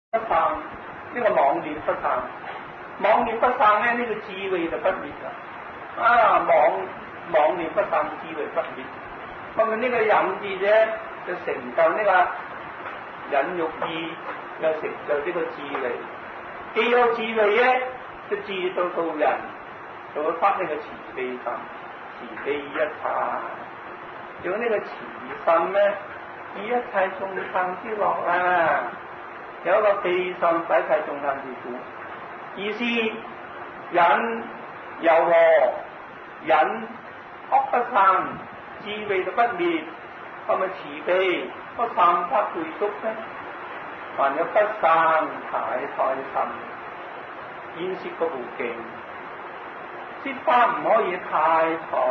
不散，呢個妄念不散，妄念不散咧，呢個智慧就不滅啦。妄念不散，智慧不滅。咁啊，呢個忍字咧就成就呢個忍辱意，又成就呢個智慧。既有智慧咧，就智到人，就會發呢個慈悲心，慈悲一切。有呢個慈心咧，以一切眾生之樂啊！有一個悲心，使一切眾生之苦。意思忍柔和，忍惡不散，智慧就不滅。咁咪慈悲不散不具足咧？還有不散太心，淹攝嗰部經，説法唔可以太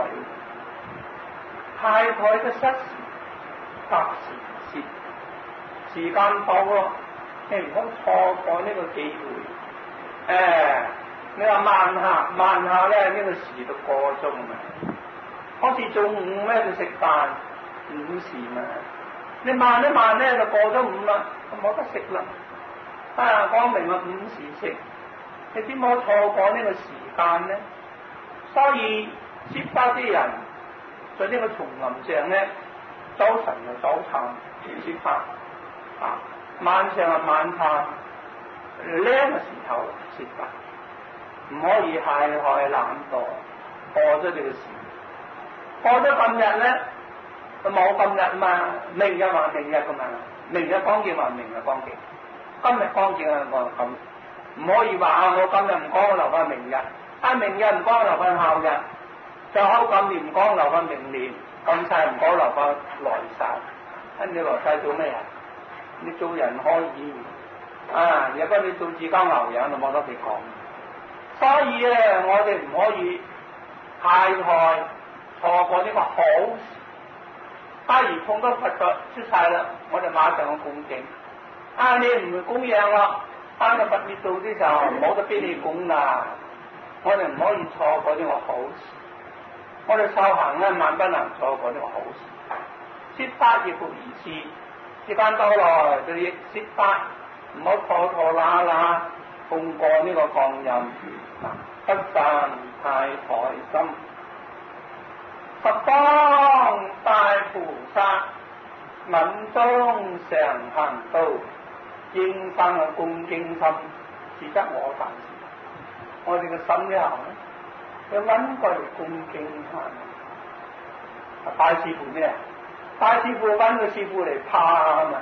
嘅失時，得時蝕，時間到咯。你唔好錯過呢個機會。你話慢下咧，呢個時就過鐘啦。好似中午咧就食飯午時嘛，你慢一慢咧就過咗午啦，就冇得食啦。講明啊，午時食，你點可錯過呢個時間咧？所以説法啲人在呢個叢林上咧，早晨就早餐説法晚上啊晚餐，靚嘅時候説法，唔可以太懶惰，過咗呢個時，過咗今日咧就冇今日嘛，明日還明日噶嘛，明日光景還明日光景，今日光景啊我咁，唔可以話我今日唔講我留翻明日，明日唔講留翻後日，就好今年唔講留翻明年，咁晒唔講留翻來世，你來世做咩啊？你做人可以如果你做自家牛人就冇得你講。所以咧，我哋唔可以太錯過呢個好事。假如碰到佛陀出世啦，我哋馬上去恭敬。你唔供養啦，當個佛滅度啲時候冇得俾你供啦。我哋唔可以錯過呢個好事。我哋修行咧，萬不能錯過呢個好事。説法亦復如是。時間到來就亦説法，唔好拖拉，共過呢個放任，不散太心。十方大菩薩敏中常行道，應生嘅恭敬心，是則我凡事。我哋嘅心咧，要揾過嚟恭敬下。大師傅咩？大師傅揾個師傅嚟怕啊嘛！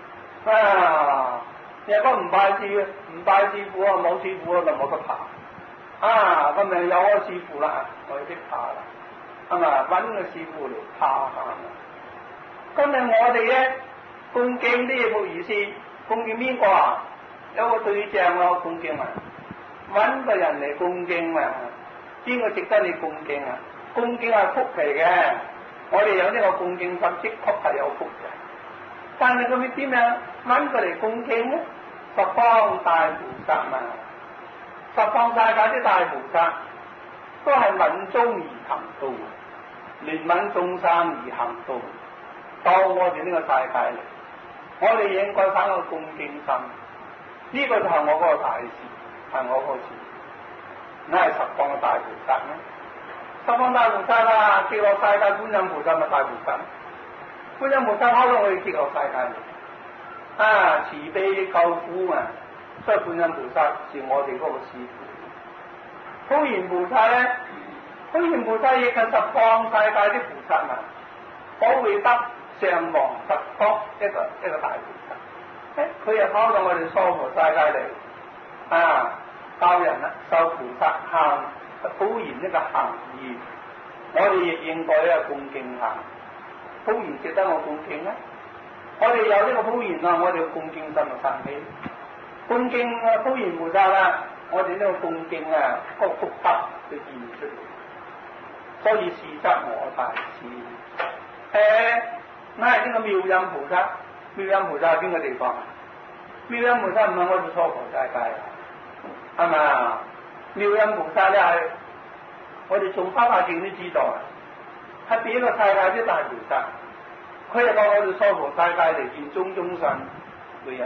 如果唔拜師傅冇師傅就冇得怕。咁咪有個師傅啦，我哋識怕啦。揾個師傅嚟怕下。今日我哋咧恭敬啲嘢復如是，恭敬邊個啊？有個對象咯，恭敬揾個人嚟恭敬邊個值得你恭敬啊？恭敬係福嚟嘅。我哋有呢個恭敬心，的確係有福嘅。但係佢點樣揾佢嚟恭敬呢？十方大菩薩十方世界啲大菩薩都係敏中而行道，憐憫眾生而行道，到我哋呢個世界嚟，我哋應該生個恭敬心。呢個就係我嗰個大事，係我個事。那係十方嘅大菩薩咩？十方大菩薩極樂世界觀音菩薩咪大菩薩？觀音菩薩可能我哋極樂世界嚟，慈悲救苦所以觀音菩薩是我哋嗰個師父。普賢菩薩咧，普賢菩薩亦係十方世界啲菩薩可會得上王十方一個大菩薩。佢又跑到我哋娑婆世界嚟，教人受菩薩行。普賢呢個行義，我哋亦應該恭敬下。普賢值得我恭敬咧？我哋有呢個普賢我哋嘅恭敬心就生起。恭敬普賢菩薩我哋呢個恭敬個福德就現出嚟。所以是則我大事。呢個妙音菩薩，妙音菩薩係邊個地方？妙音菩薩唔係我哋娑婆世界係咪？妙音菩薩咧係我哋從花華經都知道係邊一個世界啲大菩薩，佢係講我哋娑婆世界嚟見種種神，為人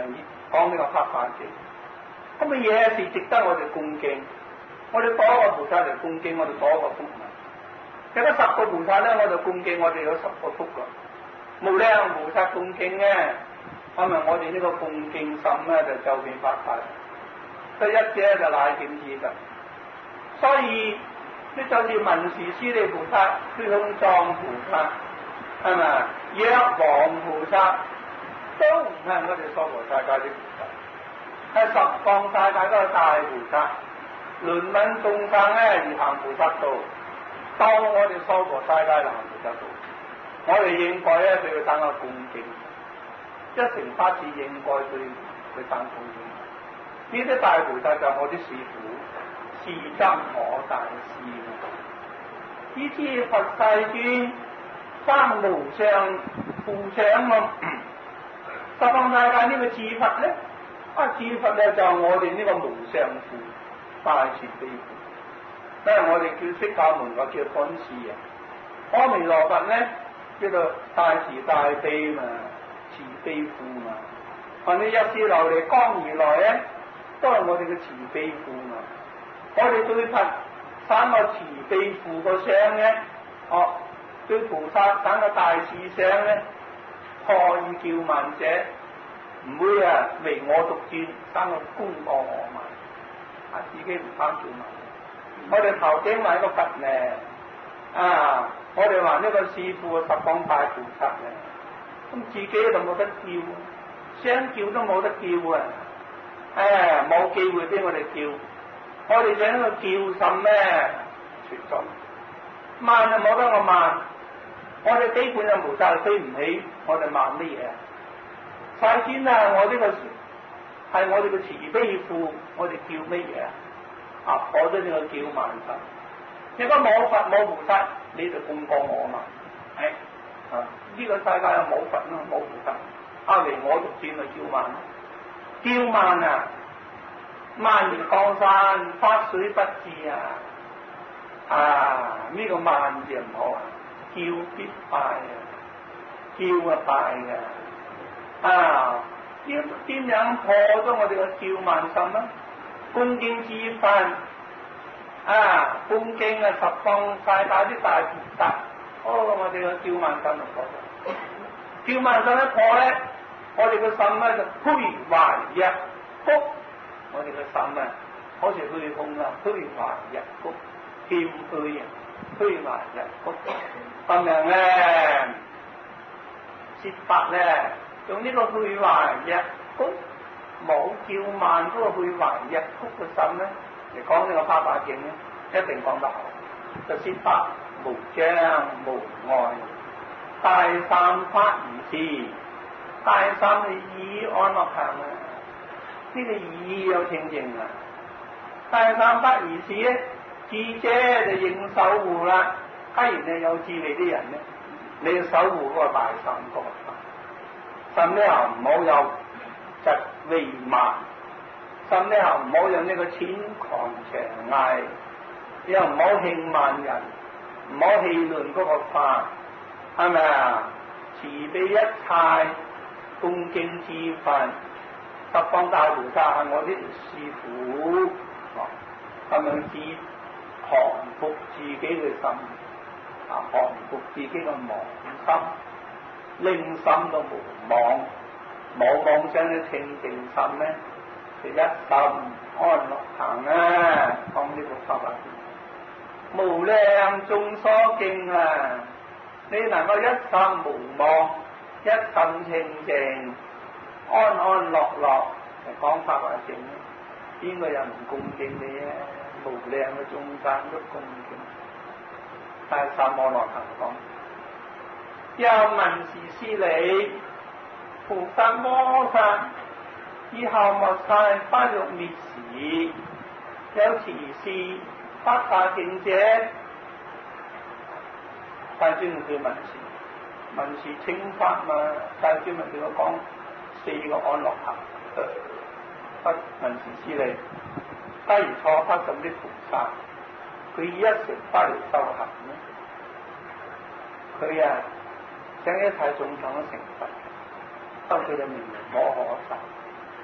講呢個黑法經。咁嘅嘢是值得我哋恭敬。我哋多個菩薩嚟恭敬，我哋多個福嘛。有得10個菩薩咧，我就恭敬我哋有10個福噶。無量菩薩恭敬咧，咁咪我哋呢個恭敬心咧就周遍發達。所以一者就乃點知噶。所以呢就似文殊師利菩薩、虛空藏菩薩，係咪？藥王菩薩都唔係我哋娑婆世界啲菩薩，係十方世界嗰個大菩薩。輪揾眾生咧而行菩薩道，當我哋娑婆世界行菩薩道，我哋應該咧對佢等個恭敬，一成法子應該對佢等恭敬。呢啲大菩薩就係我啲師父，是真我大師。呢啲佛世尊生無上父長啊！十方世界呢個智佛咧，智佛咧就係我哋呢個無上父。大慈悲父，因為我哋叫釋迦牟尼佛叫觀世啊，阿彌陀佛咧叫做大慈大悲嘛，慈悲父嘛。凡你一時流離江而來咧，都係我哋嘅慈悲父嘛。我哋對佛生個慈悲父個相咧，對菩薩生個大慈相咧，可以叫萬者，唔會唯我獨尊，生個功過我慢。自己唔貪叫嘛，我哋頭頂埋一個佛咧，我哋話呢個師父十方大菩薩咧，咁自己就冇得叫，想叫都冇得叫啊！冇機會俾我哋叫，我哋想個叫甚咩？存在慢就冇得我慢，我哋基本就無晒飛唔起，我哋慢乜嘢啊？世尊啊，我呢個係我哋嘅慈悲父，我哋叫乜嘢啊？我都呢個叫慢神。如果冇佛冇菩薩，你就供過我嘛？呢個世界又冇佛咯，冇菩薩，嚟我獨尊咪叫慢咯。叫慢啊，慢如江山，發水不至啊！呢個慢字唔好啊，叫必敗啊，叫敗啊！點樣破咗我哋個叫慢心啊？恭敬之分恭敬十方世界啲大菩薩，我哋個叫慢心就破咗。叫慢心一破咧，我哋個心咧就虛懷若谷，我哋個心好似虛空啦，虛懷若谷，謙虛啊，虛懷若谷。咁樣咧，説法咧。用呢個虛懷若谷，冇叫慢嗰個虛懷若谷嘅心咧，嚟講呢個花法經咧，一定講得好。就説法無障無礙，大三法如是，大三嘅意安樂行啊！呢個意有清淨啊！大三法如是咧，智者就應守護啦。假如你有智慧啲人咧，你要守護嗰個大三個法。甚至乎唔好有疾痿慢，甚至乎唔好有呢個淺狂邪藝，又唔好輕慢人，唔好戲論嗰個法，係咪啊？慈悲一切，恭敬之分，十方大菩薩係我啲師父，咁樣至降服自己嘅心，降服自己嘅妄心。令心都無妄，冇妄想嘅清淨心咧，就一心安樂行講呢個法法無量眾所敬你能夠一心無妄，一心清淨，安安樂樂嚟講法法經，邊個人唔恭敬你啊？無量嘅眾生都恭敬，但係三安樂行講。有文殊師利，菩薩摩薩，以後莫晒不欲滅時，有持是發法經者，大尊叫文殊，文殊稱法嘛，大尊咪叫我講4個安樂行，不文殊師利，假如初發咁啲菩薩，佢一成不嚟修行咧，佢將一切眾生都成佛，收佢嘅名無可可受。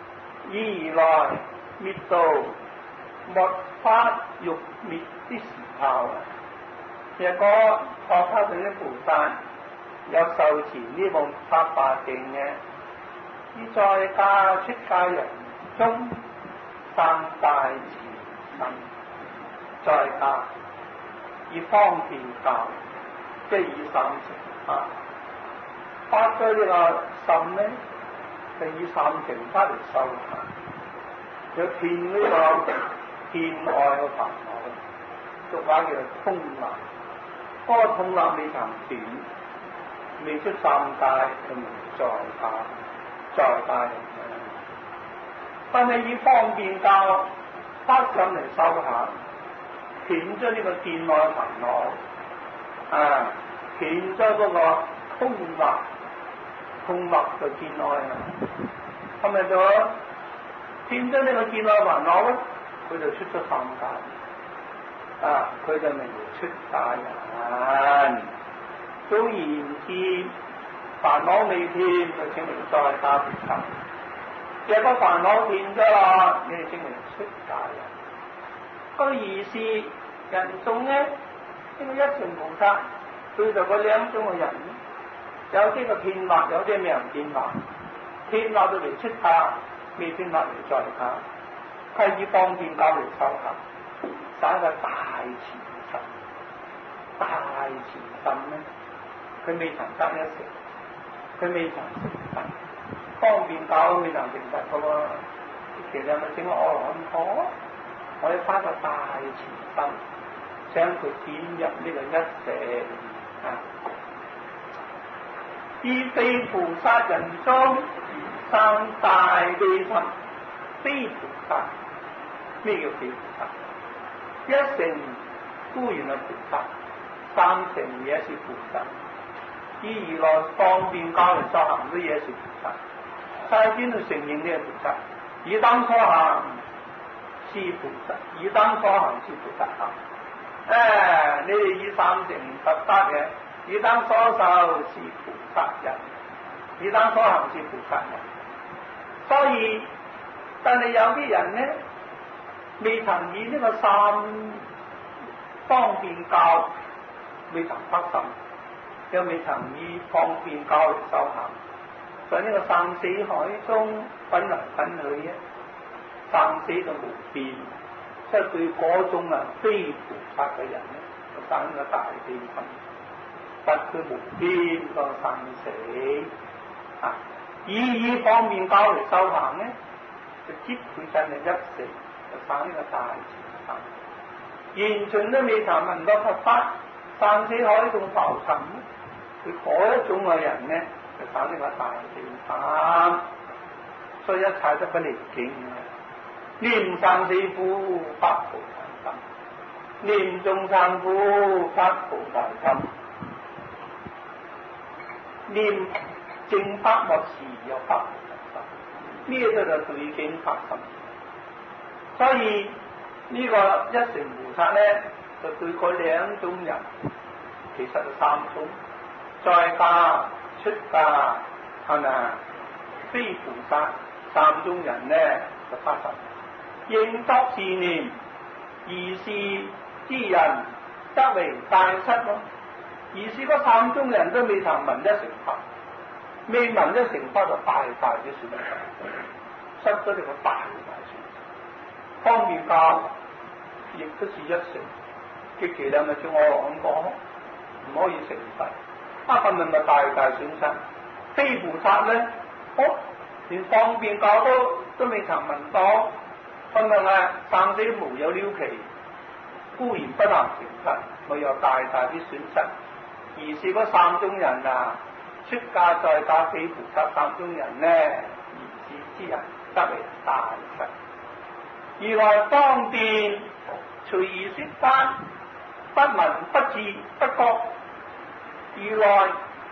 以來滅道，沒法欲滅的時候啊！若果學他哋啲菩薩有受持呢部法華經嘅，於在家出家人中三大慈心，在家以方便教，即係以三乘法。發咗呢個心咧，就以三乘法嚟修行，就斷呢個見愛嘅煩惱，俗話叫做通納。嗰個通納未曾斷，未出三界，就唔在家，在家人。但係以方便教發心嚟修行，斷咗呢個見愛煩惱，斷咗嗰個通納。通納就見愛啊，係咪咗？斷咗呢個見愛煩惱咧，佢就出咗三界，佢就名為出家人。總而言之，煩惱未斷就稱為在家菩薩。若果煩惱斷咗啦，你哋稱為出家人。個意思人眾咧，呢個一乘菩薩對就嗰兩種嘅人。有啲個遍惑，有啲咩人遍惑？遍惑到嚟出家，未遍惑嚟在家，係以方便教嚟修行，生個大慈心。大慈心咧，佢未曾得一成，佢未曾成佛，方便教未曾成佛噶喎。其實咪整個阿羅漢果，我哋發個大慈心，將佢點入呢個一乘啊！以非菩薩人中生大悲心，非菩薩。咩叫非菩薩？一乘固然係菩薩，三乘也是菩薩。以如來方便教嚟修行都也是菩薩。在邊度承認呢個菩薩？以當初行是菩薩，以當初行是菩薩行。你哋以三乘十法嘅。以當所受是菩薩人，以當所行是菩薩人。所以，但係有啲人呢，未曾以呢個三方便教，未曾發心，又未曾以方便教嚟修行，在呢個生死海中滾來滾去嘅，生死就無邊，即係對嗰種非菩薩嘅人呢，就生個大悲心。不佢無邊個生死以方便教嚟修行咧，就接佢真係一成，就生呢個大慈心。完全都未曾聞到佛法，生死海中浮沉，佢嗰一種嘅人咧，就生呢個大悲心。所以一切都不離境嘅，念生死苦，發菩提心；念眾生苦，發菩提心。念正法莫時有發菩提心，呢個就對境發心。所以呢個一乘菩薩咧，就對嗰兩種人，其實係三種，在家出家係咪啊？非菩薩三種人咧就發心，應作是念，如是之人則為大失咯。而是嗰三種人都未曾聞一乘法，未聞一乘法就大大嘅損失，失咗呢個大大損失。方便教亦都是一乘，極其量咪照我講講，唔可以成佛。咁咪大大損失。非菩薩咧，連方便教都未曾聞到，咁咪生死無有了期，固然不能成佛，咪有大大啲損失。而是嗰三種人出家在家非菩薩三種人呢，如是之人則為大失。如來方便隨意說法，不聞不知不覺。如來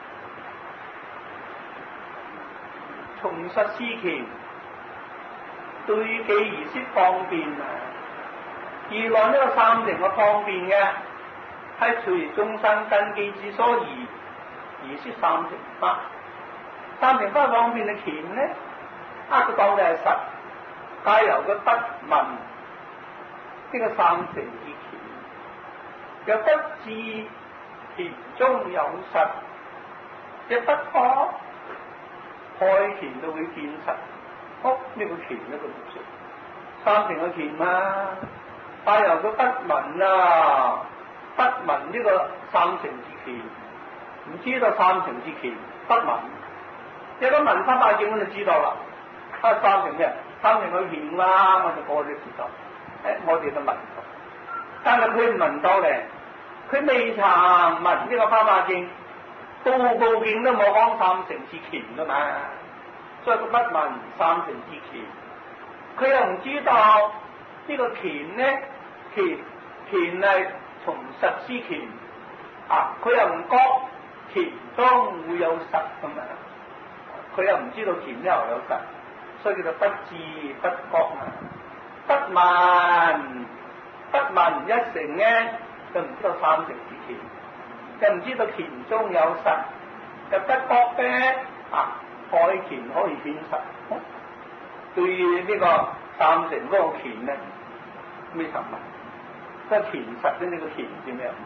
從實施權，對己而說方便如來呢個三乘嘅方便嘅。係隨眾生根基之所宜而說三乘法。三乘法方便嘅權咧，佢講嘅係實， 皆由佢不聞呢個三乘之權，又不知權中有實，亦不可開權到佢見實。呢個權呢個唔識三乘嘅權嘛，皆由佢不聞啊，不聞呢個三乘之權，唔知道三乘之權，不聞。一個聞翻大經我就知道啦。三乘咩？三乘嘅權啦，我就個個都知道。我哋都聞到，但係佢唔聞到咧，佢未曾聞呢個法華經，部部經都冇講三乘之權噶嘛，所以佢不聞三乘之權，佢又唔知道呢個權咧，權係從實之權啊，佢又唔覺權中會有實咁啊，佢又唔知道權之後有實，所以叫做不知不覺啊。不聞一乘咧，就唔知道三乘之權，就唔知道權中有實，就不覺咧啊，開權可以見實。對呢個三乘嗰個權咧，未曾聞，即係權實咧，呢個權點樣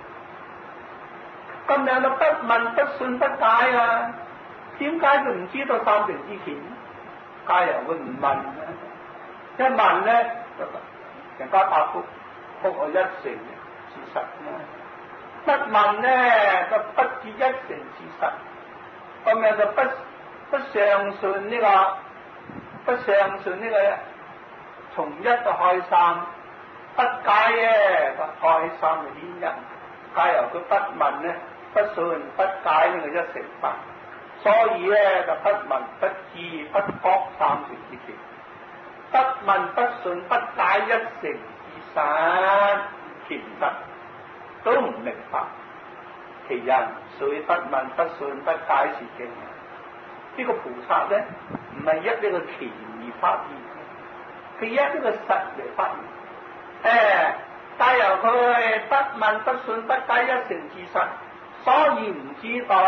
聞？咁樣就不聞不信不解啊！點解佢唔知道三乘之權？皆由佢唔問啊！一問咧，人家答覆我一乘事實啦。不問咧，就不知一乘事實，咁樣就不相信呢個，不相信呢個從一到開三，不解咧就開三嘅原因。皆由佢不問咧，不信不解呢個一乘法，所以咧就不聞不知不覺三乘之權。不問不信不解一乘之實，權實都唔明白，其人雖不問不信不解是經。呢個菩薩咧唔係一呢個權而發現，佢一呢個實嚟發現。但由佢不問不信不解一乘之實，所以唔知道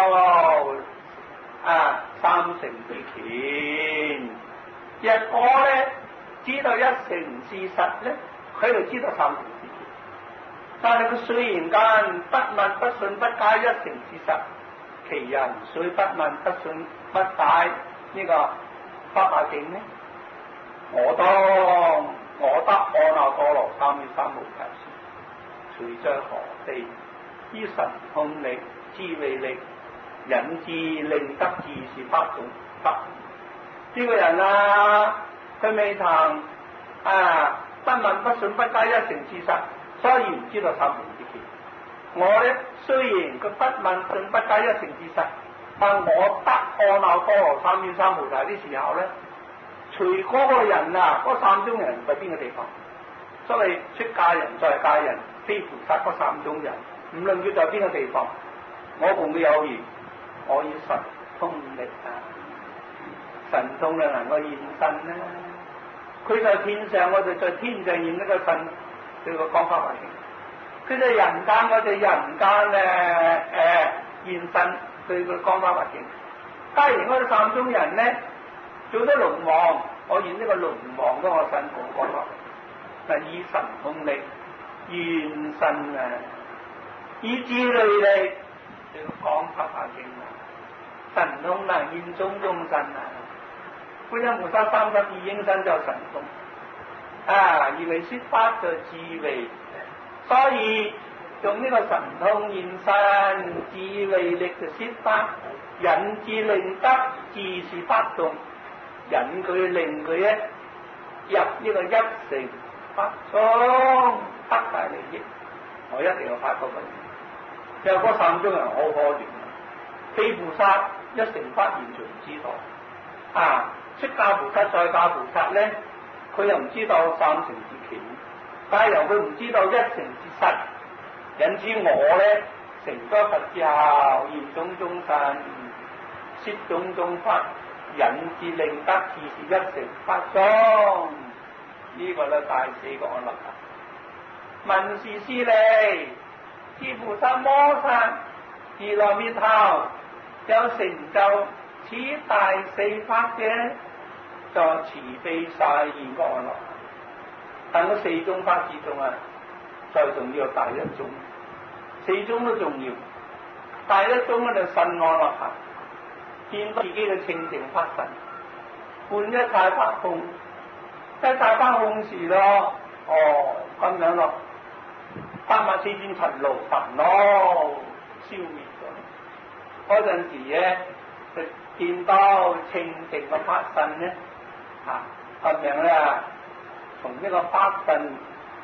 三乘之權。若果咧知道一乘事實咧，佢就知道三乘之權。但係佢雖然間不問不信不解一乘事實，其人雖不問不信不解呢個法華經呢？我得阿耨多羅三藐三菩提樹，隨在何地？依神通力、智慧力，引致令得自是法種法。呢個人啊，佢未曾不問不信不解一乘事實，所以唔知道三乘之權。我咧雖然佢不問不信不解一乘事實，但我得阿耨多羅三藐三菩提的時候咧，隨嗰個人啊，嗰三種人喺邊個地方？所謂出家人、在家人、非菩薩嗰三種人，唔論佢在邊個地方，我同佢有緣，我以神通力神通力能夠現身啦。佢在天上，我哋在天上現一個神，叫個講法華經；佢在人間，我哋人間咧現身，對個講法華經。假如我哋三種人咧做咗龍王，我現呢個龍王嗰個神講法華經，嗱以神通力現身以智慧力叫講法華經神通能現種種神觀音菩薩32應身就神通而為說法就智慧，所以用呢個神通現身智慧力就說法，引致令得自是法種，引佢令佢入呢個一乘法種得大利益。我一定要發覺佢，有嗰三種人好可憐，非菩薩一乘法完全唔知道出家菩薩在家菩薩咧，佢又唔知道三乘之權，但係由佢唔知道一乘之實，引致我咧成咗佛之後現種種神，說種種法，引致令得自是一乘法種。呢個咧大四個案例。聞是師利，知菩薩摩薩自來滅後，有成就此大四法嘅。 就慈悲晒現個安樂行。但嗰四種法之中啊，最重要第一種，四種都重要。第一種咧就信安樂行，見到自己嘅清淨法身，換一切法空，一切法空時咯，咁樣咯，八萬四千塵勞煩惱消滅咗。嗰陣時咧，就見到清淨嘅法身咧，咁樣咧，從呢個法身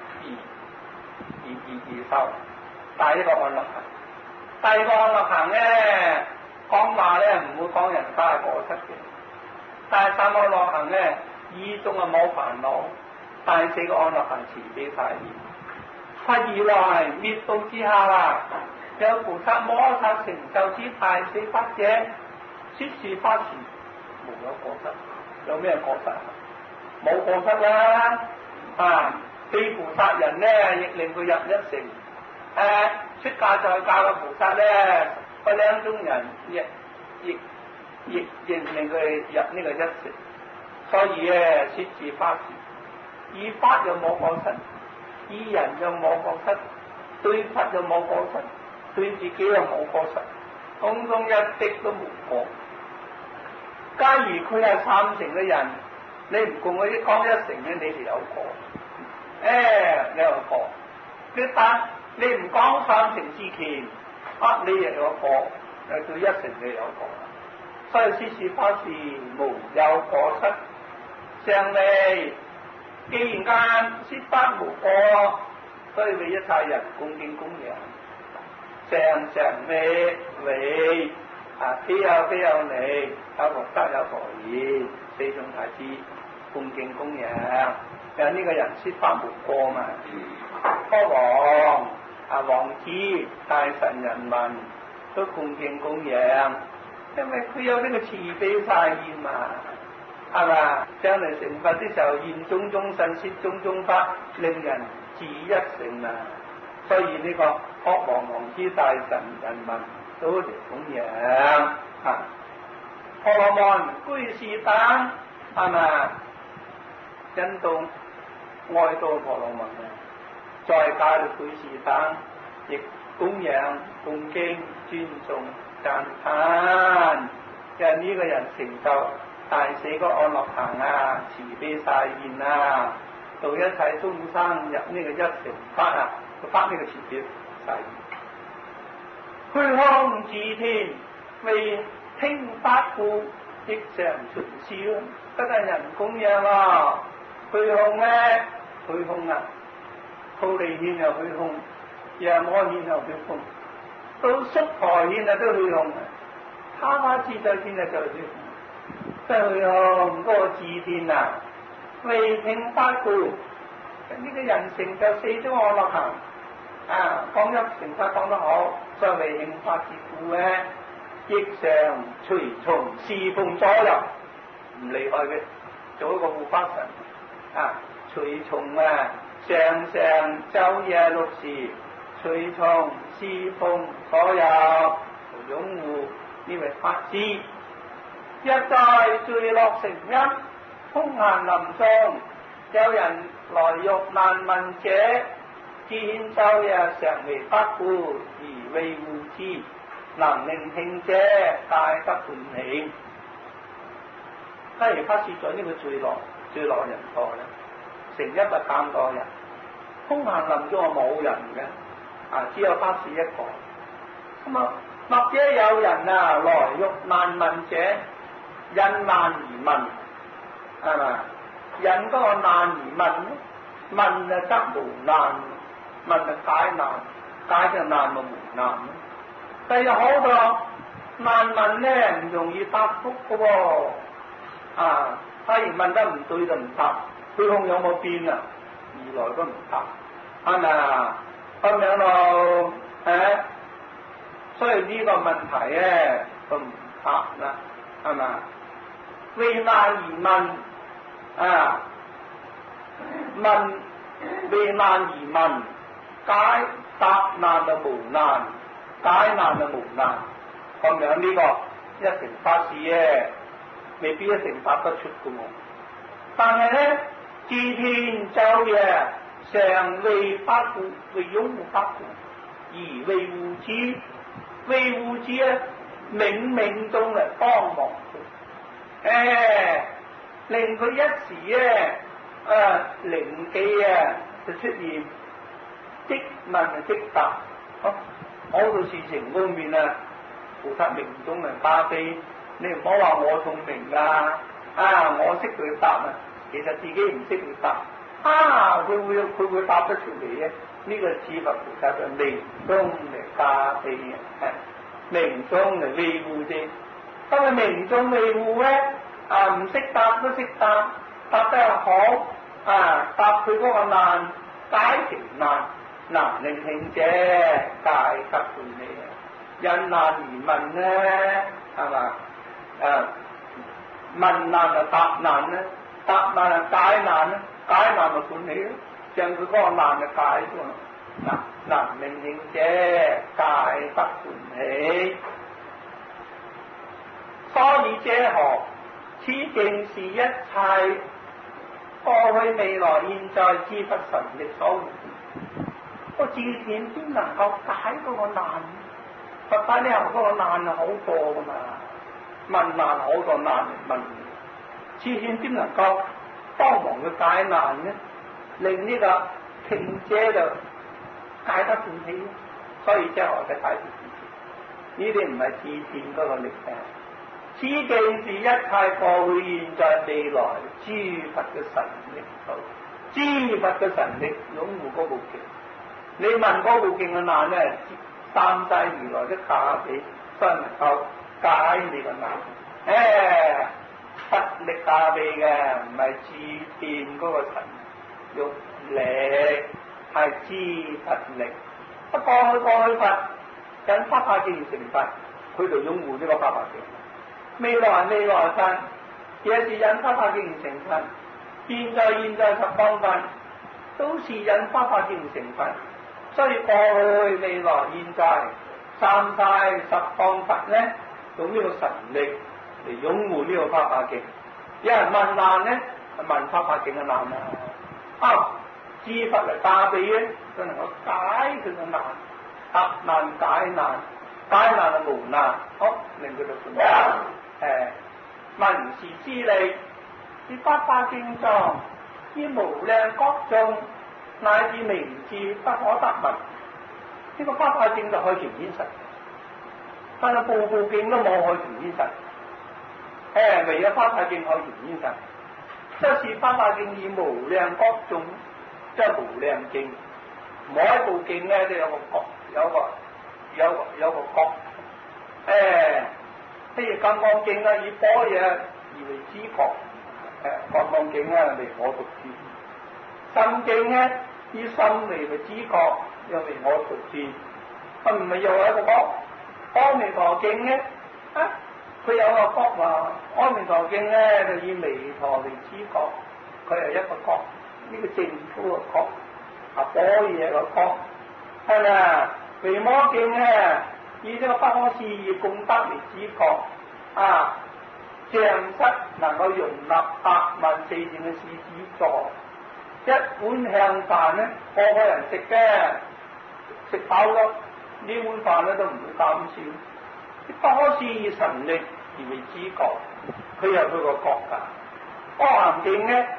而受，第一個安樂行。第二個安樂行咧，講話咧唔會講人家嘅過失嘅。第三個安樂行咧，意中啊冇煩惱。第四個安樂行慈悲晒現。發如來滅度之下啦，有菩薩摩薩成就之大四法者，說是法時無有過失。有咩過失？冇過失啦。非菩薩人咧，亦令佢入一乘。出家再教嘅菩薩咧，嗰兩種人亦令佢入呢個一乘。所以咧，說是法時，以法又冇過失，以人又冇過失，對佛又冇過失，對自己又冇過失，通通一滴都冇過。假如佢係三乘嘅人，你唔共佢講一乘咧，你哋有過。你有過。你唔講三乘之前，你亦有過，對一乘你有過。所以說是法時無有過失。上嚟，既然間說法無過，所以為一切人恭敬供養。常常未非有你，有佛得有佛言，四種大師恭敬供養。因為呢個人說法無過嘛，國王王子大臣人民都恭敬供養，因為佢有呢個慈悲晒現嘛，係嘛？將來成佛的時候現種種身說種種法，令人自一乘啊！所以呢個國王王子大臣人民都嚟供養婆羅門居士等，係嘛？印度愛到婆羅門啊！在家嘅居士等亦供養、恭敬、尊重、讚歎，因為呢個人成就大四個安樂行啊，慈悲晒現啊，度一切眾生入呢個一乘法發呢個慈悲晒現。虛空自天為聽法故，亦常隨笑，得人供養啊！虛空咧，虛空忉利獻又虛空，夜摩獻又虛空，到宿婆獻都虛空，他法自在獻就係虛空，真係虛空嗰個自天為聽法故，呢個人成就四種安樂行講一乘法講得好，所以為聽法之故咧，亦常隨從侍奉左右，唔離開嘅，做一個護法神隨從常常晝夜六時，隨從侍奉所有，擁護呢位法師。一在聚落城邑，空閒林中，有人來欲難聞者，見晝夜常為法故，而為護之，能聆聽者大得歡喜。假如法師在呢個聚落人多咧，城邑咁多人，空閒林中冇人嘅，只有法師一個。咁或者有人來欲難聞者，因難而問，係嘛？因嗰個難而問，問得無難，問解難，解就難無難。但係好多難問咧，唔容易答覆嘅喎。假如問得唔對就唔答，虛空有冇變啊？二來都唔答，係咪咁樣咯？所以呢個問題咧都唔答啦，係咪？為難而問，為難而問，解答難就無難，解難就無難。咁樣呢個一乘法師咧，未必一定答得出嘅喎。 但係咧，自天晝夜常為不顧，為擁護不顧，而維護之，維護之咧，冥冥中嚟幫忙佢，令佢一時咧靈機就出現，即問即答。好多事情方面菩薩命中嚟加飛，你唔好話我聰明我識佢答其實自己唔識佢答，佢會答得出嚟嘅。呢個只佛菩薩嘅命中嚟加飛命中嚟維護啫。當佢命中維護咧，唔識答都識答，答得又好，答佢嗰個難，解決難聆聽者，解得佢咩？因難而問咧，係嘛？問難就答難咧，答難就解難咧，解難就管理咯，將佢嗰個難就解咗。難聆聽者，解得管理。所以者何？此正是一切過去未來現在諸佛神力所護。個自然邊能夠解嗰個難？佛法呢嗰個難係好多噶嘛，問難好多難嚟問，自然邊能夠幫忙佢解難呢？令呢個聽者就解得順氣，所以即係我嘅解決呢啲唔係自然嗰個力嘅。此正是一切過去現在未來諸佛嘅神力度，諸佛嘅神力擁護嗰部經。你問嗰部經嘅難咧，三世如來的加被，所以能夠解你個難。佛力加被嘅，唔係自見嗰個神用力，係諸佛力。不過過去佛引發法經成佛，佢就擁護呢個法經。未來佛也是引發法經成佛，現在十方佛都是引發法經成佛。所以過去、未來、現在三世十方佛咧，用呢個神力嚟擁護呢個法華經。有人問難咧，問法華經嘅難諸佛嚟加被咧，就能夠解佢嘅難，答難解難，解難就無難，令佢哋聞時之利，以法華經藏，以無量國眾。乃至名字不可得聞，呢個法華經就可以傳天神，但係部經都冇可以傳天神。唯有法華經可以傳天神，即是法華經以無量國眾，即係無量經，每一部經咧都有個國，有個國。譬如《金剛經》以般若而為知覺，《金剛經》為我獨知。心經咧以心為知覺，又為我獨知，唔係又有一個國。阿彌陀經咧，佢有個國話，阿彌陀經咧就以彌陀為知覺，佢係一個國，呢個政府嘅國，般若嘅國，係咪啊？維摩經咧以呢個不可思議功德為知覺，像室能夠容納84000嘅獅子座。一碗香飯咧，個人食嘅，食飽咗呢碗飯咧都唔會減少。不可思議神力而為知覺，佢有佢個國㗎。阿含經咧，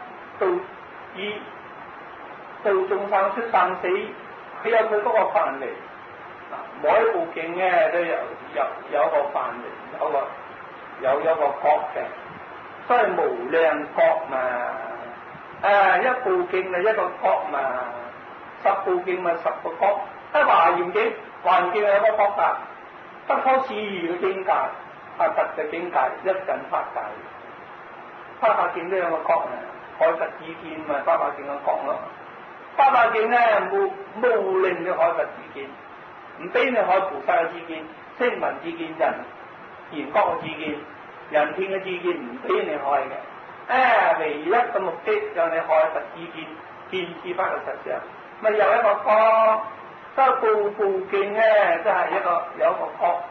到眾生出生死，佢有佢嗰個範圍。每一部經咧都有個範圍，有個國嘅，所以無量國嘛。一部經係一個國嘛，10部經咪10個國。華嚴經係有個國㗎，不可思議嘅境界，佛嘅境界，一陣法界。法華經都有個國海佛之見咪法華經嘅國咯。法華經咧無令嘅海佛之見，唔俾你海菩薩嘅之見、聲聞之見、緣覺嘅之見、人天嘅之見，唔俾你海嘅。唯一嘅目的就係你開佛之見，見知翻個實相，咪有一個國，所以部經咧都係有一個國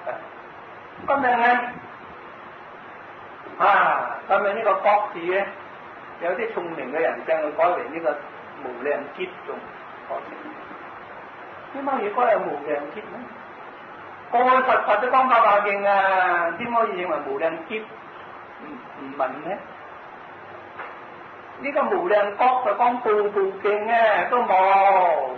嘅。咁樣咧，咁樣呢個國字咧， 有啲聰明嘅人將佢改為呢個無量劫中可成。點解要改有無量劫呢？個個實實都講《法華經》啊，點可以認為無量劫唔問呢？呢個無量國就講部部經咧都冇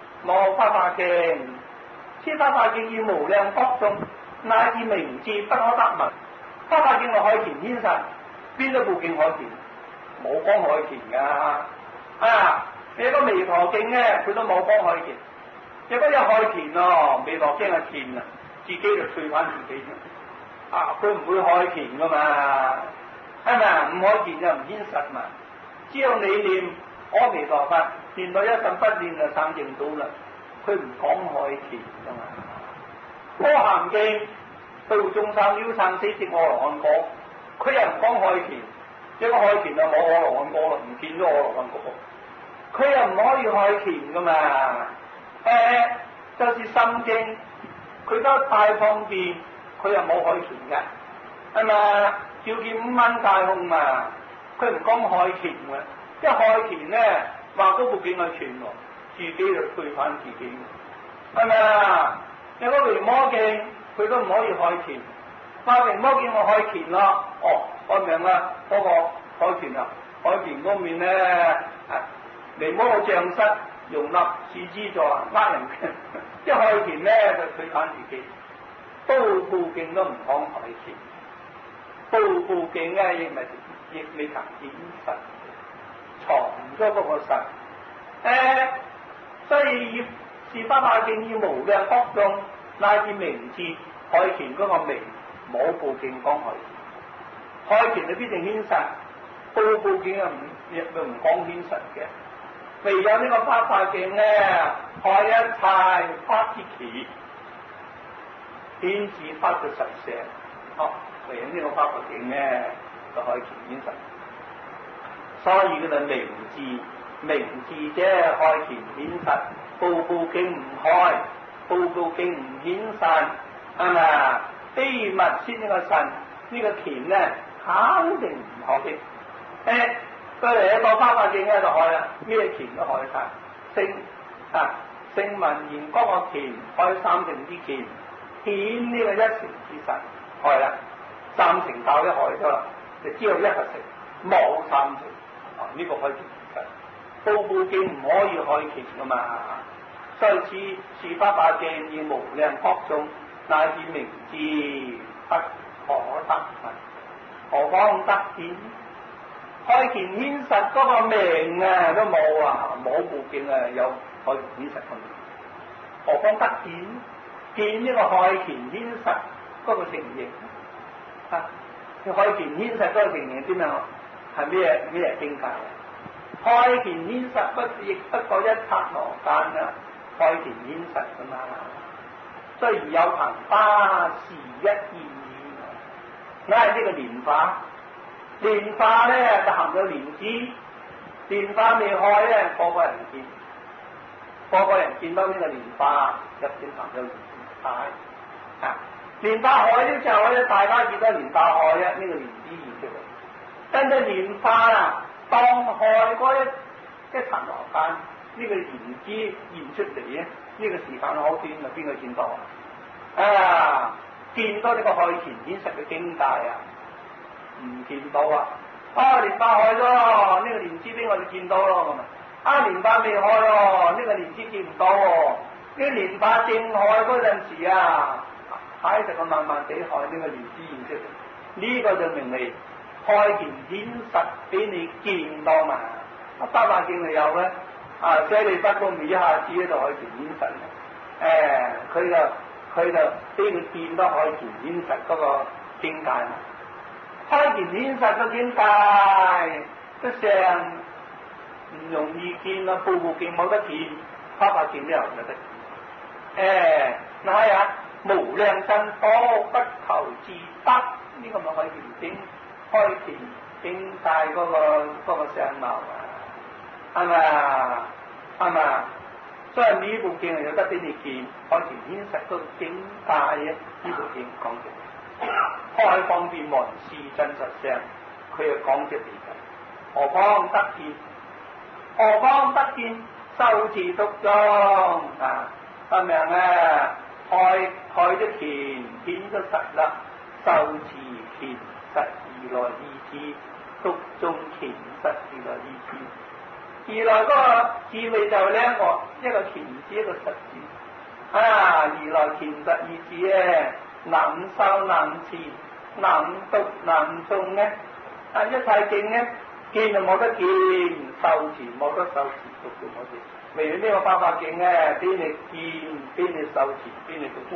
《法華經》，《法華經》要無量國中，乃至明智不可得聞。《法華經》係海乾天神，邊一部經海乾？冇講海乾噶啊！你個彌陀經咧，佢都冇講海乾。如果有海乾咯，彌陀經係乾啊，自己就退翻自己啫。啊，佢唔會海乾噶嘛，係咪啊？唔海乾就唔現實嘛。只要你念阿彌陀佛，念到一陣不念就生淨到啦。佢唔講海乾噶嘛。《阿含經》度眾生了生死證阿羅漢果，佢又唔講海乾。一個海乾就冇阿羅漢果咯，唔見咗阿羅漢果。佢又唔可以海乾噶嘛。就是心經，佢都大方便，佢又冇海乾嘅，係嘛？照見五蘊皆空嘛，佢唔講海乾嘅，因為海乾咧話嗰部經係全喎，自己就推翻自己，係咪啊？你嗰《維摩經》佢都唔可以海乾，話《維摩經》我海乾咯，哦，我明啦，嗰個海乾啊，海乾嗰面咧維摩個像室。容納是資助呃人嘅，一海乾咧就推翻自己，部部經都唔講海乾，部部經咧亦未曾顯實，藏咗嗰個實。所以要是《法華經》要無量國中，乃至明智海乾嗰個明，冇部經講海乾就必定顯實，部經又唔講顯實嘅。唯有呢個《法華經》咧，開一切法之奇，顯示法嘅實相。唯有呢個《法華經》咧，就可以顯實。所以佢就明智啫，開乾顯實，部經唔開，部經唔顯實，係咪？秘密先呢個神，呢個乾咧，肯定唔可以。佢嚟一個《法華經》咧就開啦，咩乾都開晒，聲聞緣嗰個乾開三成之乾，顯呢個一成之實開啦，三成教一開咗啦，就只有一個成，冇三成，呢個開乾實，部經唔可以開乾噶嘛，所以是《法華經》要無量國中，乃至明智不可得聞，何況得顯？開乾顯實嗰個名啊都冇啊，冇部經啊有開乾顯實個名，何況得顯？見呢個開乾顯實嗰個情形啊，開乾顯實嗰個情形點樣？係咩境界？開乾顯實亦不過一剎那間啊，開乾顯實噶嘛，雖然有曇花時一現耳，乃係呢個蓮花。蓮花咧就含有蓮子，蓮花未開咧，個個人見到呢個蓮花入邊含有蓮子啊！蓮花開嘅時候咧，大家見到蓮花開咧，呢個蓮子現出嚟。真正蓮花啊，當開嗰一剎那間，呢個蓮子現出嚟咧，呢個時間好短啊，邊個見到啊？見到呢個開乾顯實嘅境界啊！唔見到啊！蓮花開咗，呢個蓮枝俾我哋見到咯，咁啊！蓮花未開咯，呢個蓮枝見唔到喎。呢蓮花正開嗰陣時啊，喺度個慢慢地開，呢個蓮枝現出嚟，呢個就明嚟開乾顯實俾你見到嘛。《法華經》就有嘅，舍利弗都未一下子喺度開乾顯實，佢就俾佢見到開乾顯實嗰個境界嘛。開乾顯實嘅境界，都成唔容易見啦，部經冇得見，《法華經》都有得見。嗱係啊，無量真火不求自得，呢個咪開乾經，開乾境界嗰個相貌啊，係咪啊？係咪啊？所以呢部經係有得俾你見，開乾顯實嗰個境界啊，呢部經講嘅。開方便聞是真實相，佢又講出嚟嘅。 何方得見？何方得見？修持獨莊啊！咁樣咧，開咗權，顯咗實啦。修持權實如來意志，獨中權實如來意志。如來嗰個智慧就兩個，一個權字，一個實字。啊！如來權實意志咧，能修能持，能讀能誦咧。啊！一切經咧，見就冇得見，修持冇得修持，讀就冇得。唯有呢個八法經咧，邊你見，邊你修持，邊你讀。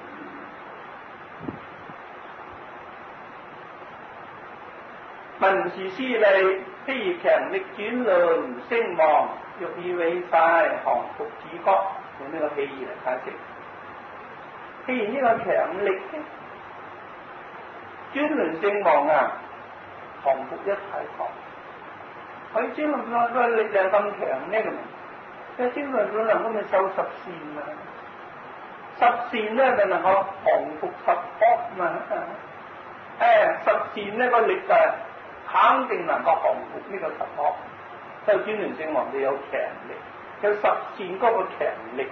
文殊師利，譬如強力轉輪聲望，欲以毀曬降伏止國，用呢個譬喻嚟解釋。譬如呢個強力嘅轉輪聲望啊，降伏一切國。佢轉輪個力量咁強呢？咁，轉輪佢能夠咪受十善啊？十善咧就能夠降伏十惡嘛。十善呢個力就係肯定能夠降服呢個十惡，所以轉輪聖王就有強力，有十善嗰個強力，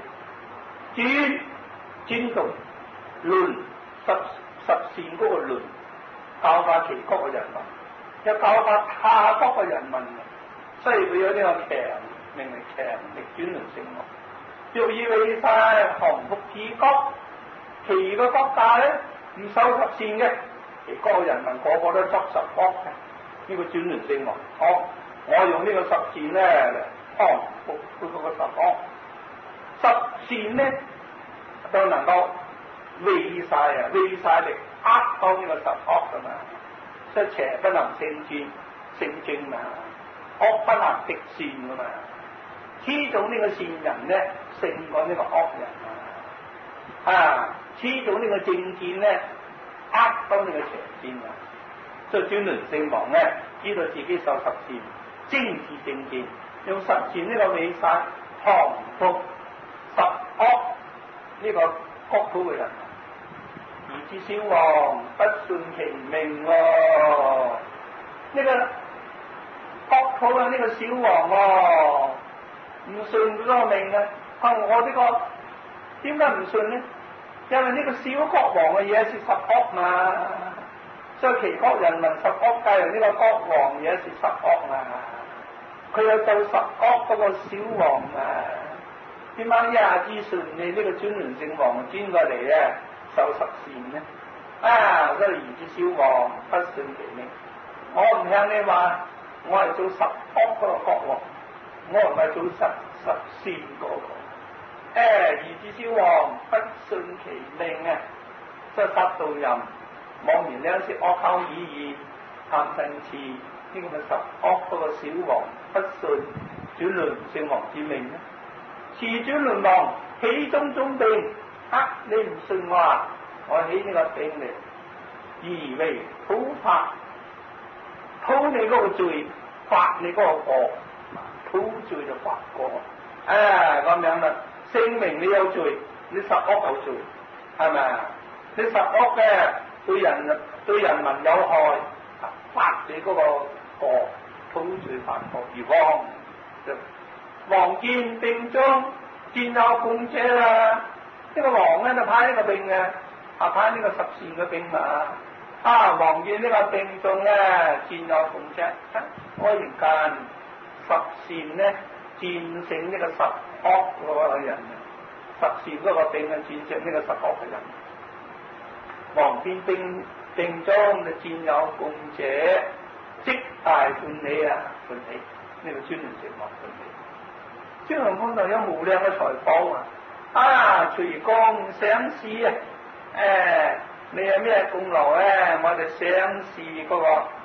轉動輪十善嗰個輪，教化其國嘅人民，又教化他國嘅人民，所以佢有呢個強，名為強力轉輪聖王。欲以毀曬降伏止國，其餘嘅國家咧唔受十善嘅，其國嘅人民個個都執十惡嘅。呢個轉輪聖王，我用呢個十善咧嚟降服佢嗰個十惡，十善咧就能夠毀曬啊，毀曬力壓到呢個十惡噶嘛，即係邪不能勝正嘛，惡不能敵善噶嘛，始終呢個善人咧勝過呢個惡人啊，始終呢個正見咧壓到呢個邪見啊。所以轉輪聖王咧，知道自己受十善，精持正見，用十善呢個毀曬降伏十惡呢個國土嘅人。而至小王不順其命喎，呢個國土嘅呢個小王喎，唔順佢個命啊！我呢個點解唔順呢？因為呢個小國王嘅嘢是十惡嘛。所以其國人民十惡計，呢個國王也是十惡啊！佢有做十惡嗰個小王啊！點解廿之順你呢個轉輪聖王轉過嚟咧受十善呢？啊！所以而至小王不順其命，我唔聽你話，我係做十惡嗰個國王，我唔係做十善嗰個。而至小王不順其命啊！即係殺盜淫。妄言兩舌惡口語言貪嗔痴，呢個咪十惡嗰個小王不順轉輪聖王之命呢？持轉輪王起種種病，你唔信我啊？我起呢個病嚟，以為討發討你嗰個罪，發你嗰個過，討罪就發過，咁樣啦，證明你有罪，你十惡有罪，係咪啊？你十惡嘅。對人民有害，發你嗰個過，討罪發過而亡。王見病中，戰有共者啦。呢個王咧就派呢個病嘅，派呢個十善嘅病嘛。王見呢個病中咧，戰有共者，果然間十善咧戰勝呢個十惡嗰個人，十善嗰個病啊戰勝呢個十惡嘅人。王見病中就戰有共者，即大歡喜啊！歡喜呢個轉輪聖王歡喜。轉輪王就有無量嘅財寶隨供賞賜啊！你有咩功勞咧？我哋賞賜嗰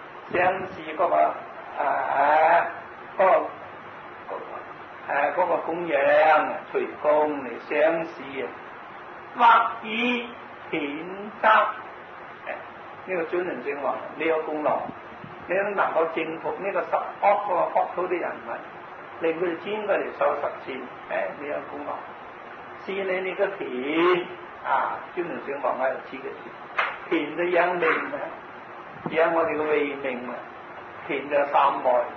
個供養，隨供嚟賞賜，或以顯則呢個轉輪聖王，你有功勞，你能夠征服呢個十惡嗰個國土啲人民，令佢哋轉過嚟受十善，你有功勞。賜你個田轉輪聖王喺度賜嘅田就養命啊，養我哋嘅慧命啊，田就三昧，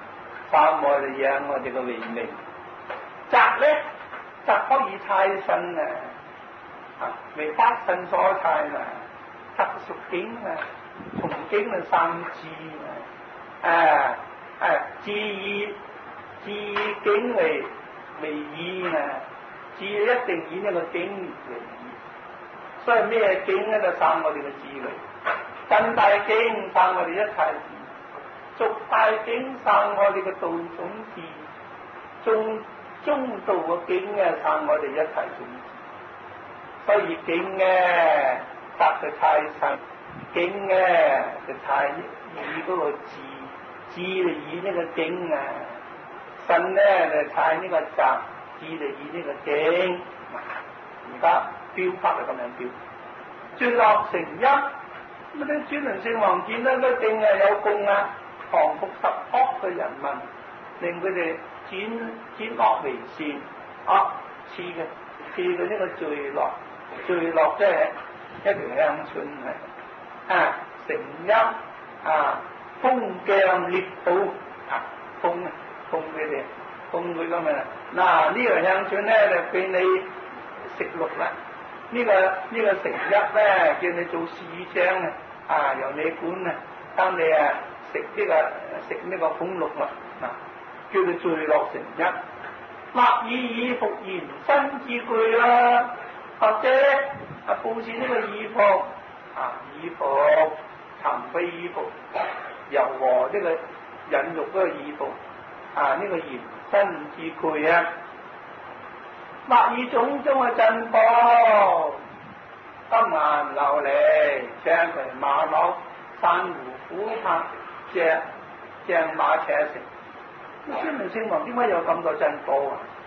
三我哋養我哋嘅榮名。澤咧，澤可以猜身為法身所猜特屬境從境生智智以境為義智一定以呢個境為義，所以咩境咧就生我哋嘅智慧。真大境生我哋一切智，俗大境生我哋嘅道種智，中道嘅境生我哋一切種智。所以境特就猜身，境就猜以嗰個智，智就以呢個境身就猜呢個澤，智就以呢個境。而家標法就咁樣標，轉落成一。咁啲轉輪聖王見到個境有功降伏十惡嘅人民，令佢哋轉惡為善，似嘅呢個墜落即係一條香椿成一封鏡列寶封佢哋，封佢咁啊！嗱呢條香椿咧就俾你食祿啦。呢個成一咧，叫你做市長由你管當你食呢個俸祿叫佢墜落成一。或以服延伸之句啦，或者布置呢個衣服衣服慚愧衣服，柔和呢個忍辱嗰個衣服呢個延伸之句或以種種嘅珍寶，金銀琉璃、青葵瑪瑙、珊瑚琥珀、象馬車乘。轉輪聖王點解有咁多珍寶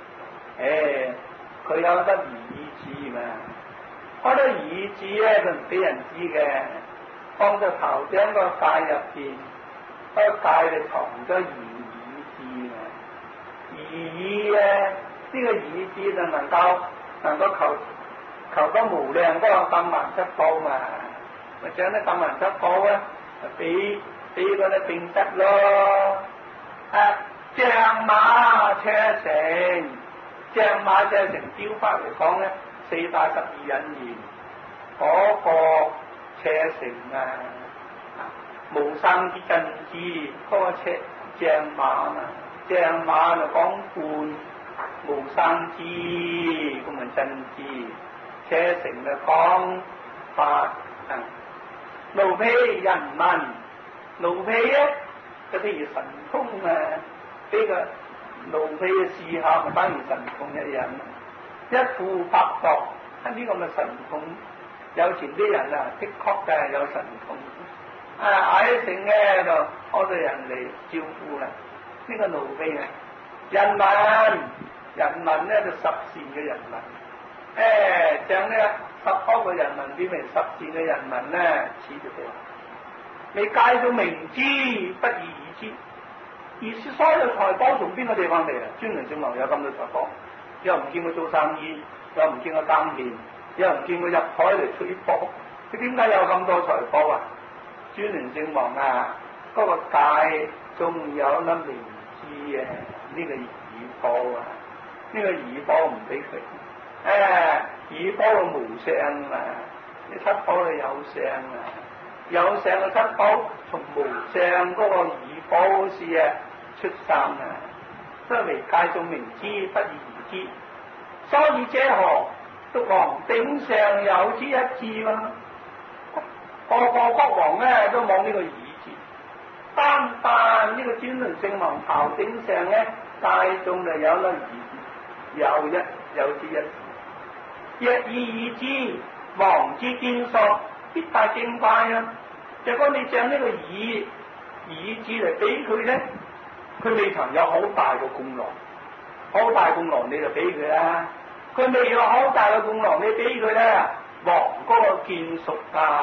佢有得意志嘛，開得意志咧就唔俾人知嘅，放在頭頂個戒入邊，個戒就藏咗意志意呢個意志就能夠求得無量嗰個金銀七寶嘛，咪將啲金銀七寶俾嗰啲並得咯。象馬車乘，象馬車乘雕法嚟講咧，4大12引言嗰個車乘無生之真智，嗰個象馬象馬就講冠無生之咁咪真智，車乘就講法奴婢人民，奴婢咧就譬如神通呢個奴婢嘅試下，咪當然神通一樣。一副百度，呢個咪神通。有錢啲人的確嘅有神通。矮性咧就好多人嚟照顧啦。呢個奴婢人民咧就十善嘅人民。將呢10多個人民變為10善嘅人民咧，似咗佢。你戒到明知不義已知。而所有財寶從邊個地方嚟轉輪聖王有咁多財寶，又唔見佢做生意，又唔見佢耕田，又唔見佢入海嚟取寶，佢點解有咁多財寶轉輪聖王嗰個戒仲有粒明知呢個耳寶呢個耳寶唔俾佢，耳寶個無聲啲七寶係有聲有聲嘅七寶從無聲嗰個耳寶是出生所以為戒中明知不義而知，所以這何獨王頂上有之一智嘛，個國王咧都冇呢個義智，單呢個轉輪聖王頭頂上咧戒中就有咗義智，有之一智，若以義智王之見索，必大敬拜如果你將呢個義智嚟俾佢咧，佢未曾有好大嘅功勞，好大功勞你就俾佢啦。佢未有好大嘅功勞，你俾佢咧，王嗰個見屬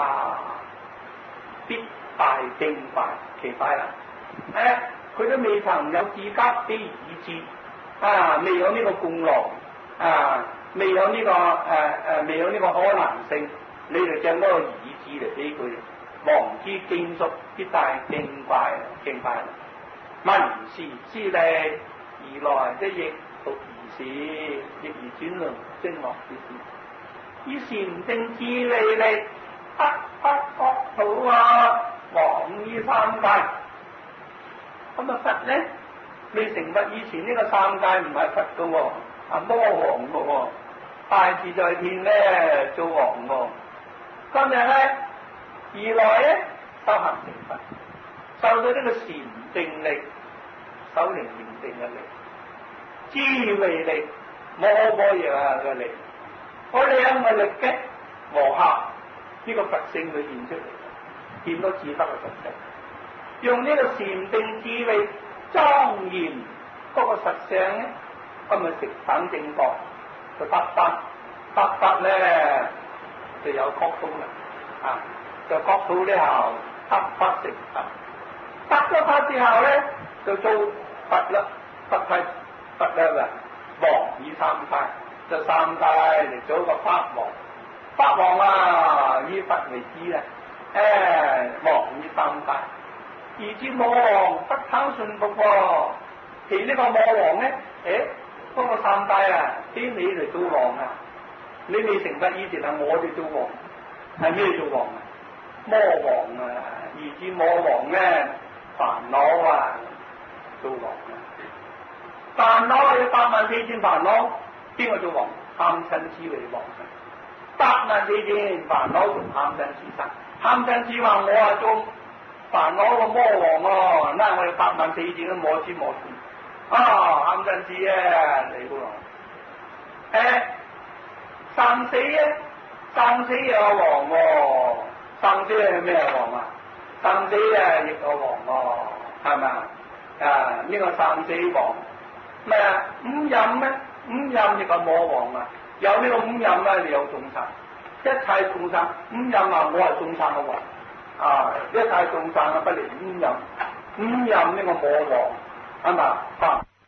必大敬拜，奇怪啦。佢都未曾有自家俾義智未有呢個功勞未有呢個可能性，你就將嗰個義智嚟俾佢，王之見屬必大敬拜。 民事之利，而來的亦獨如是，亦而轉輪正樂之事。以禪定智利力，不國土啊，王於三界。咁啊佛咧未成佛以前呢個三界唔係佛噶喎，係魔王噶喎，大自在天咧做王喎。今日咧而來咧修行成佛，受到呢個禪定力、修靈禪定嘅力、智慧力、摩摩耶嘅力，嗰兩個力嘅和合，呢個佛性佢現出嚟，見到自得嘅佛性，用呢個禪定智慧莊嚴嗰個實相咧，咁咪直等正覺，就得咧就有覺土啦，就覺土之後得成佛，得咗佛之後咧就做佛啦，佛係佛咧王以三界，就三界嚟做一個法王，法王啊以佛為之啊，王以三界。而至魔王不貪順服喎，其呢個魔王咧，嗰個三界啊，俾你嚟做王啊！你未成佛以前係我哋做王，係咩做王啊？魔王啊！而至魔王咧，煩惱啊，做王啊！煩惱係84000煩惱，邊個做王？貪嗔癡為王84000煩惱同貪嗔癡生，貪嗔癡話我係做煩惱個魔王喎，嗱我哋84000都摸知摸穿，貪嗔癡啊你個王，生死咧，生死有王喎，生死係咩王啊？生死啊亦有王喎，係咪啊？呢個生死王咩啊？五陰咧，五陰亦係魔王啊！有呢個五陰咧，你有眾生，一切眾生，五陰啊，我係眾生嘅王。一切眾生啊，不離五陰，五陰呢個魔王，係嘛？